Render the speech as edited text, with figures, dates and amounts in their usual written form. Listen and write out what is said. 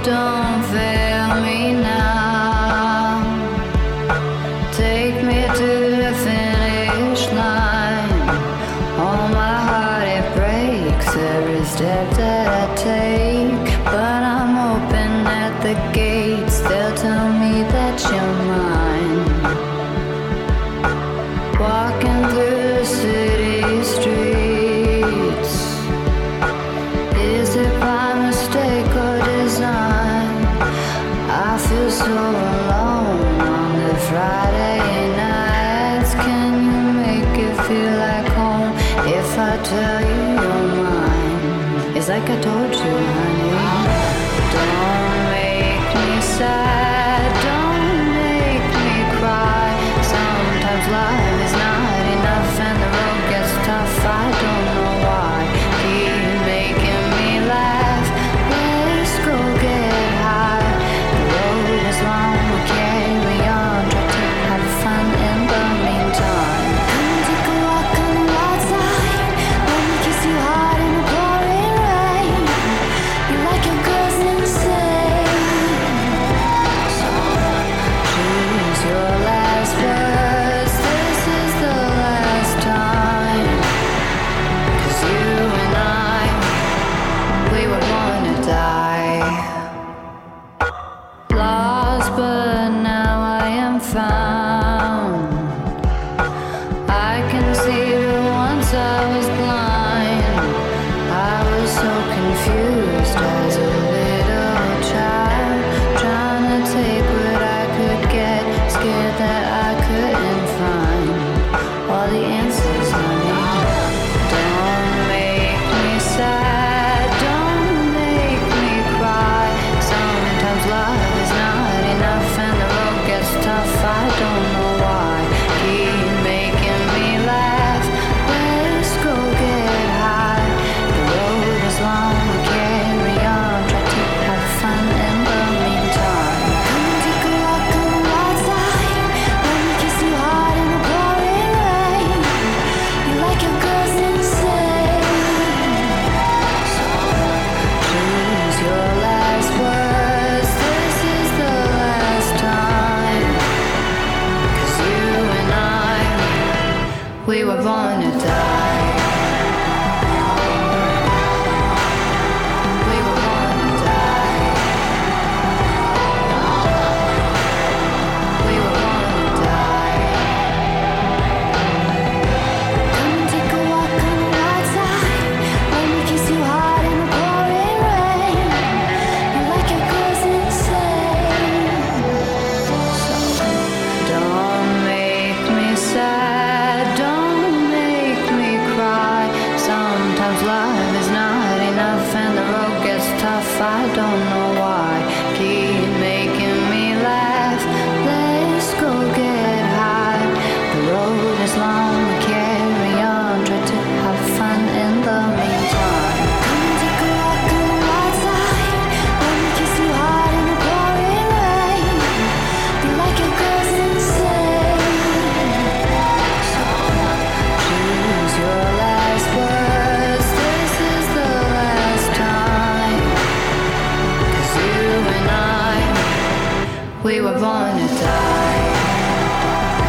don't fail me now. Take me to the finish line. All my heart it breaks every step that I take, but I'm open at the gates. They'll tell me that you're mine. Walking through the city streets, is it by mistake or design? I feel so alone on the Friday nights. Can you make it feel like home if I tell you you're mine? It's like I told you, honey. Don't make me sad, don't make me cry. Sometimes life is not enough and the road gets tough. I don't know why. Keep making me laugh. Let's go get high. The road is long, we'll carry on. Try to have fun in the meantime. Come take a walk on the wild side. Let me kiss you hard in the pouring rain. You like your girls insane. So choose your last words. This is the last time. 'Cause you and I, we were born to die. Lost, but now I am found. I can see that once I was blind. I was so confused as a little child, trying to take what I could get, scared that I couldn't find all the answers, honey. Don't make me sad, don't make me cry. Sometimes love is not enough and the road gets tough. I don't know why. Keep making me laugh. Let's go get high. The road is long, we'll carry on. Try to have fun in the meantime. Come take a walk on the wild side. Let me kiss you hard in the pouring rain. You like your girls insane. So choose your last words. This is the last time. 'Cause you and I, we were born to die. We were born to die. We were born to die. Come and take a walk on the wild side. Let me kiss you hard in the pouring rain. You like your girls insane. So don't make me sad, don't make me cry. Sometimes love is not enough and the road gets tough. I don't know why. Keep making me laugh. Let's go get high. The road is long, we carry on. Try to have fun in the meantime. Come take a walk on the wild side. Let me kiss you hard in the pouring rain. You like your girls insane. So choose your last words. This is the last time. 'Cause you and I, we were born to die.